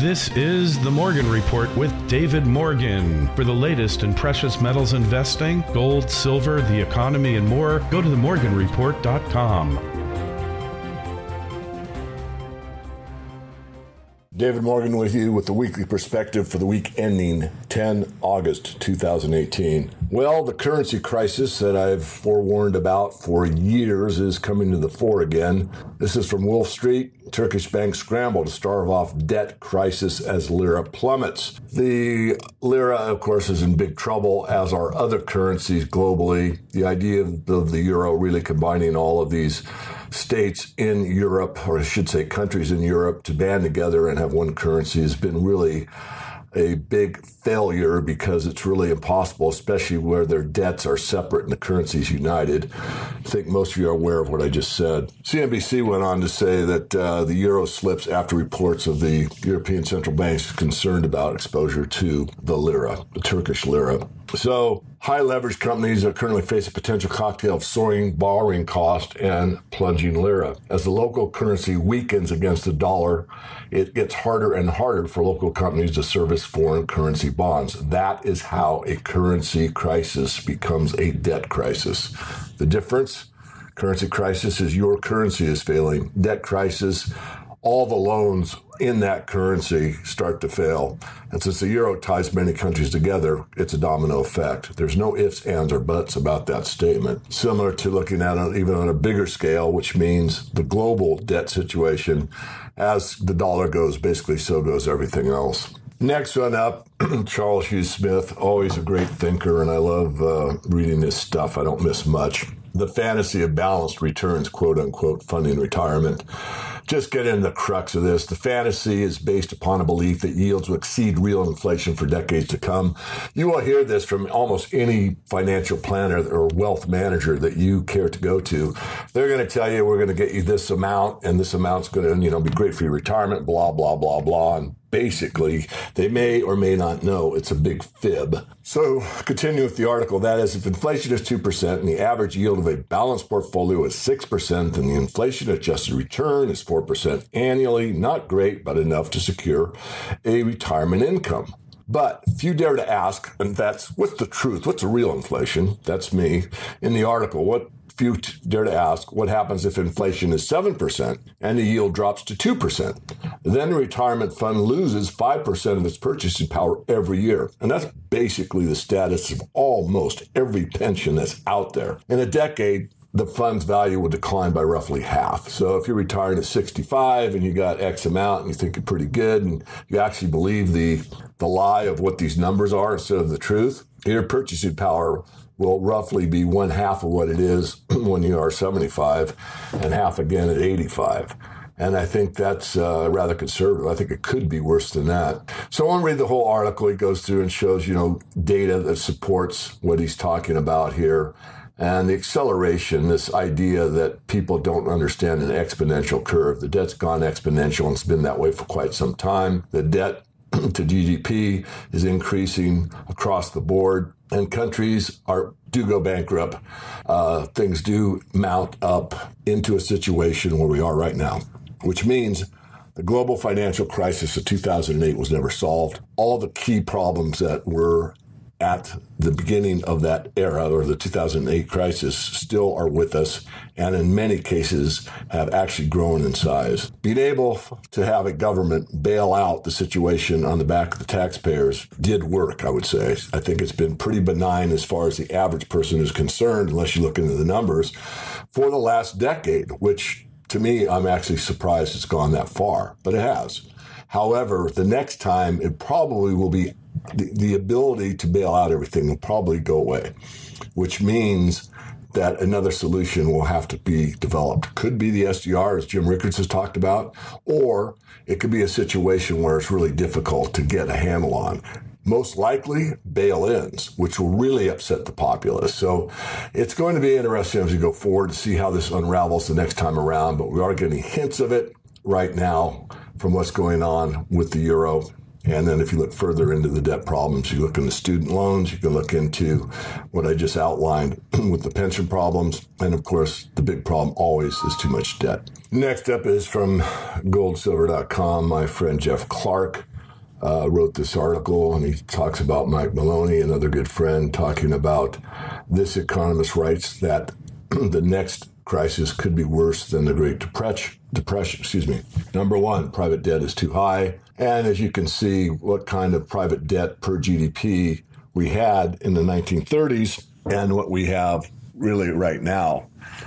This is The Morgan Report with David Morgan. For the latest in precious metals investing, gold, silver, the economy, and more, go to themorganreport.com. David Morgan with you with the weekly perspective for the week ending 10 August 2018. Well, the currency crisis that I've forewarned about for years is coming to the fore again. This is from Wolf Street. Turkish banks scramble to stave off debt crisis as lira plummets. The lira, of course, is in big trouble, as are other currencies globally. The idea of the euro really combining all of these states in Europe, or I should say countries in Europe, to band together and have one currency has been really a big failure because it's really impossible, especially where their debts are separate and the currencies united. I think most of you are aware of what I just said. CNBC went on to say that the euro slips after reports of the European Central Bank's concerned about exposure to the lira, the Turkish lira. So high leverage companies are currently facing a potential cocktail of soaring borrowing cost and plunging lira. As the local currency weakens against the dollar, it gets harder and harder for local companies to service foreign currency bonds. That is how a currency crisis becomes a debt crisis. The difference? Currency crisis is your currency is failing. Debt crisis, all the loans in that currency start to fail. And since the euro ties many countries together, it's a domino effect. There's no ifs, ands, or buts about that statement. Similar to looking at it even on a bigger scale, which means the global debt situation, as the dollar goes, basically so goes everything else. Next one up, Charles Hugh Smith, always a great thinker, and I love reading his stuff. I don't miss much. The fantasy of balanced returns, quote unquote, funding retirement. Just get into the crux of this. The fantasy is based upon a belief that yields will exceed real inflation for decades to come. You will hear this from almost any financial planner or wealth manager that you care to go to. They're going to tell you, we're going to get you this amount, and this amount's going to, be great for your retirement, blah, blah, blah, blah. And basically, they may or may not know it's a big fib. So continue with the article. That is, if inflation is 2% and the average yield of a balanced portfolio is 6%, then the inflation-adjusted return is 4% annually. Not great, but enough to secure a retirement income. But if you dare to ask, and what's the truth? What's the real inflation? That's me. In the article, if you dare to ask, what happens if inflation is 7% and the yield drops to 2%? Then the retirement fund loses 5% of its purchasing power every year. And that's basically the status of almost every pension that's out there. In a decade, the fund's value will decline by roughly half. So if you're retiring at 65 and you got X amount and you think you're pretty good and you actually believe the lie of what these numbers are instead of the truth, your purchasing power will roughly be one half of what it is when you are 75 and half again at 85. And I think that's rather conservative. I think it could be worse than that. So I want to read the whole article. It goes through and shows, data that supports what he's talking about here. And the acceleration, this idea that people don't understand an exponential curve. The debt's gone exponential, and it's been that way for quite some time. The debt to GDP is increasing across the board, and countries do go bankrupt. Things do mount up into a situation where we are right now, which means the global financial crisis of 2008 was never solved. All the key problems that were at the beginning of that era, or the 2008 crisis, still are with us, and in many cases have actually grown in size. Being able to have a government bail out the situation on the back of the taxpayers did work, I would say. I think it's been pretty benign as far as the average person is concerned, unless you look into the numbers, for the last decade, which to me, I'm actually surprised it's gone that far, but it has. However, the next time it probably will be the ability to bail out everything will probably go away, which means that another solution will have to be developed. Could be the SDR, as Jim Rickards has talked about, or it could be a situation where it's really difficult to get a handle on. Most likely, bail-ins, which will really upset the populace. So it's going to be interesting as we go forward to see how this unravels the next time around, but we are getting hints of it right now from what's going on with the euro. And then if you look further into the debt problems, you look into student loans, you can look into what I just outlined with the pension problems. And of course, the big problem always is too much debt. Next up is from goldsilver.com, my friend Jeff Clark. wrote this article, and he talks about Mike Maloney, another good friend, talking about this economist writes that the next crisis could be worse than the Great Depression. Number one, private debt is too high. And as you can see, what kind of private debt per GDP we had in the 1930s and what we have really right now.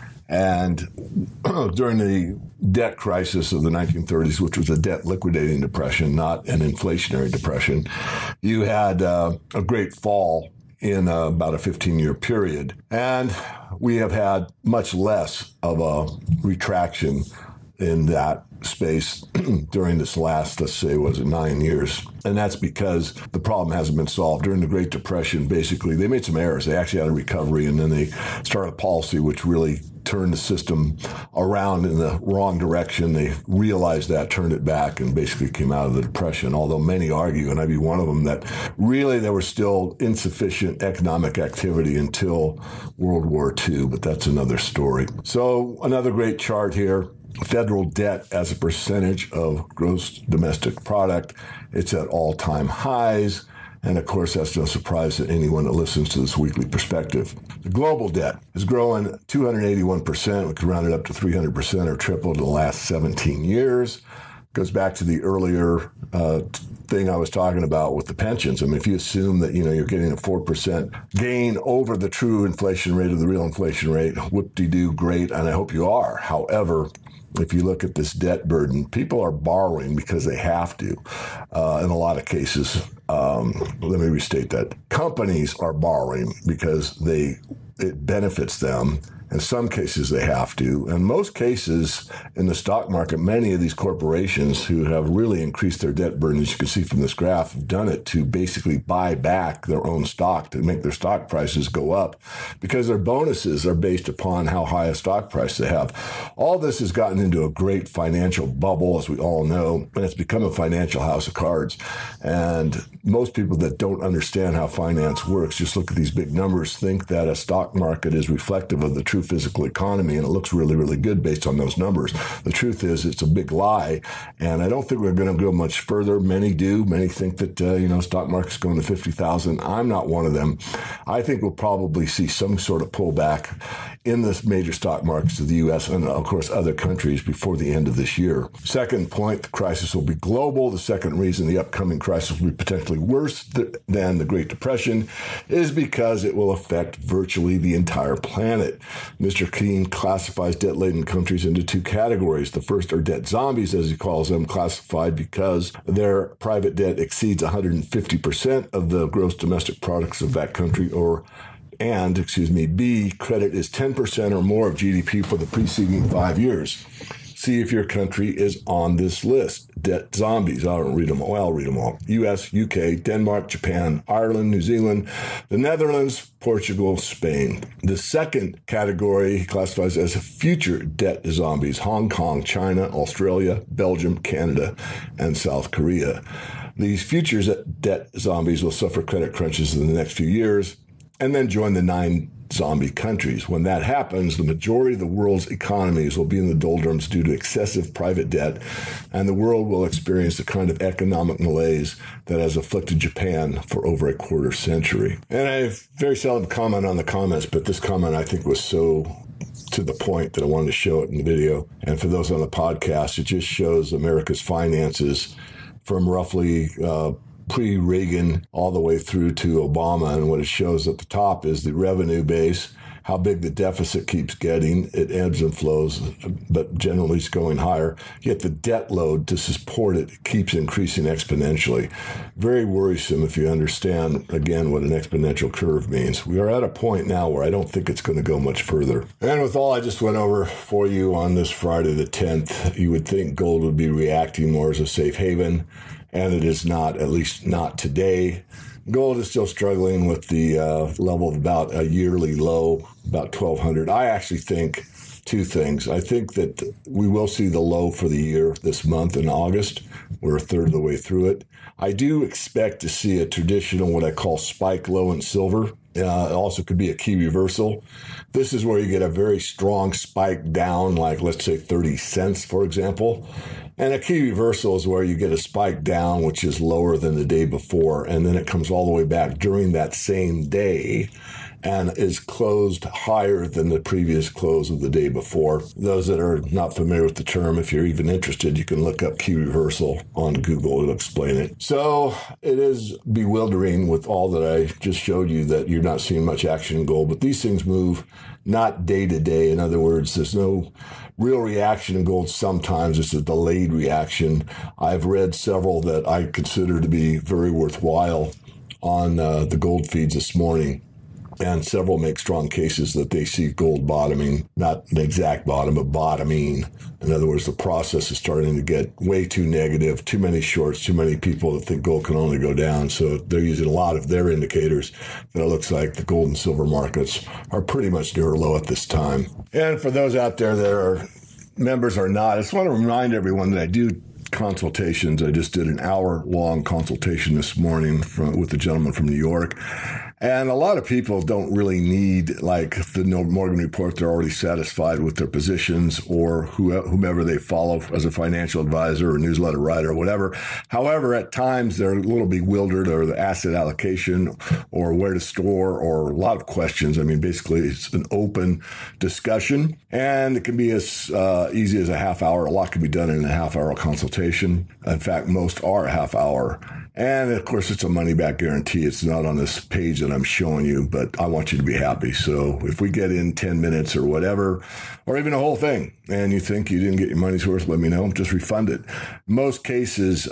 And during the debt crisis of the 1930s, which was a debt liquidating depression, not an inflationary depression, you had a great fall in about a 15-year period. And we have had much less of a retraction in that space during this last, let's say, 9 years. And that's because the problem hasn't been solved. During the Great Depression, basically, they made some errors. They actually had a recovery, and then they started a policy which really turned the system around in the wrong direction. They realized that, turned it back, and basically came out of the Depression, although many argue, and I'd be one of them, that really there was still insufficient economic activity until World War II, but that's another story. So another great chart here. Federal debt as a percentage of gross domestic product, it's at all-time highs. And of course, that's no surprise to anyone that listens to this weekly perspective. The global debt is growing 281%. We could round it up to 300% or tripled in the last 17 years. Goes back to the earlier thing I was talking about with the pensions. I mean, if you assume that, you're getting a 4% gain over the true inflation rate or the real inflation rate, whoop-de-doo, great, and I hope you are. However, if you look at this debt burden, people are borrowing because they have to. In a lot of cases, let me restate that. Companies are borrowing because it benefits them. In some cases, they have to. In most cases, in the stock market, many of these corporations who have really increased their debt burden, as you can see from this graph, have done it to basically buy back their own stock to make their stock prices go up because their bonuses are based upon how high a stock price they have. All this has gotten into a great financial bubble, as we all know, and it's become a financial house of cards. And most people that don't understand how finance works, just look at these big numbers, think that a stock market is reflective of the true physical economy, and it looks really, really good based on those numbers. The truth is it's a big lie, and I don't think we're going to go much further. Many do. Many think that, stock market's going to 50,000. I'm not one of them. I think we'll probably see some sort of pullback in the major stock markets of the U.S. and, of course, other countries before the end of this year. Second point, the crisis will be global. The second reason the upcoming crisis will be potentially worse than the Great Depression is because it will affect virtually the entire planet. Mr. Keene classifies debt-laden countries into two categories. The first are debt zombies, as he calls them, classified because their private debt exceeds 150% of the gross domestic products of that country, B, credit is 10% or more of GDP for the preceding 5 years. See if your country is on this list. Debt zombies. I don't read them all. I'll read them all. U.S., UK, Denmark, Japan, Ireland, New Zealand, the Netherlands, Portugal, Spain. The second category he classifies as future debt zombies. Hong Kong, China, Australia, Belgium, Canada, and South Korea. These futures debt zombies will suffer credit crunches in the next few years and then join the 9 zombie countries. When that happens, the majority of the world's economies will be in the doldrums due to excessive private debt, and the world will experience the kind of economic malaise that has afflicted Japan for over a quarter century. And I very seldom comment on the comments, but this comment I think was so to the point that I wanted to show it in the video. And for those on the podcast, it just shows America's finances from roughly pre-Reagan all the way through to Obama. And what it shows at the top is the revenue base, how big the deficit keeps getting. It ebbs and flows, but generally it's going higher. Yet the debt load to support it keeps increasing exponentially. Very worrisome if you understand, again, what an exponential curve means. We are at a point now where I don't think it's going to go much further. And with all I just went over for you on this Friday the 10th, you would think gold would be reacting more as a safe haven. And it is not, at least not today. Gold is still struggling with the level of about a yearly low, about 1,200. I actually think two things. I think that we will see the low for the year this month in August. We're a third of the way through it. I do expect to see a traditional, what I call spike low in silver. It also could be a key reversal. This is where you get a very strong spike down, like let's say 30 cents, for example. And a key reversal is where you get a spike down, which is lower than the day before, and then it comes all the way back during that same day and is closed higher than the previous close of the day before. Those that are not familiar with the term, if you're even interested, you can look up key reversal on Google. It'll explain it. So it is bewildering with all that I just showed you that you're not seeing much action in gold, but these things move not day to day. In other words, there's no real reaction in gold. Sometimes it's a delayed reaction. I've read several that I consider to be very worthwhile on the gold feeds this morning. And several make strong cases that they see gold bottoming, not the exact bottom, but bottoming. In other words, the process is starting to get way too negative, too many shorts, too many people that think gold can only go down. So they're using a lot of their indicators that it looks like the gold and silver markets are pretty much near a low at this time. And for those out there that are members or not, I just want to remind everyone that I do consultations. I just did an hour-long consultation this morning with a gentleman from New York. And a lot of people don't really need, like the Morgan Report. They're already satisfied with their positions or whomever they follow as a financial advisor or newsletter writer or whatever. However, at times they're a little bewildered or the asset allocation or where to store or a lot of questions. I mean, basically, it's an open discussion, and it can be as easy as a half hour. A lot can be done in a half-hour consultation. In fact, most are a half hour. And, of course, it's a money-back guarantee. It's not on this page that I'm showing you, but I want you to be happy. So if we get in 10 minutes or whatever, or even a whole thing, and you think you didn't get your money's worth, let me know. Just refund it. Most cases,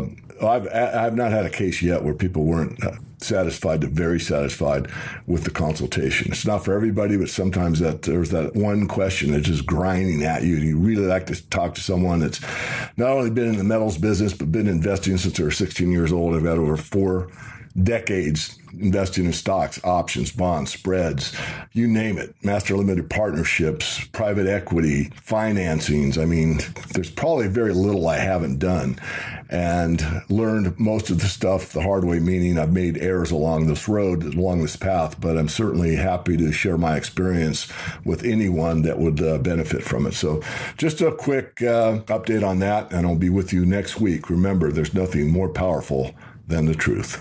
I've not had a case yet where people weren't satisfied to very satisfied with the consultation. It's not for everybody, but sometimes there's that one question that's just grinding at you, and you really like to talk to someone that's not only been in the metals business, but been investing since they were 16 years old. I've got over 4 decades investing in stocks, options, bonds, spreads, you name it, master limited partnerships, private equity, financings. I mean, there's probably very little I haven't done, and learned most of the stuff the hard way, meaning I've made errors along this road, along this path, but I'm certainly happy to share my experience with anyone that would benefit from it. So just a quick update on that, and I'll be with you next week. Remember, there's nothing more powerful than the truth.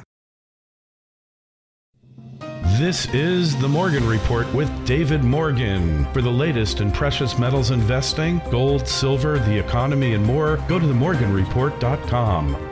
This is the Morgan Report with David Morgan. For the latest in precious metals investing, gold, silver, the economy, and more, go to themorganreport.com.